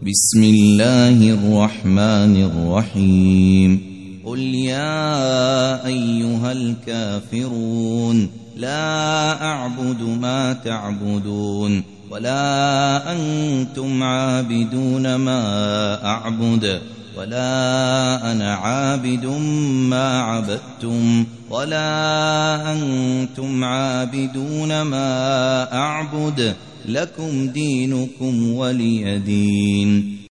بسم الله الرحمن الرحيم قل يا أيها الكافرون لا أعبد ما تعبدون ولا أنتم عابدون ما أعبد ولا أنا عابد ما عبدتم ولا أنتم عابدون ما أعبد لكم دينكم ولي دين.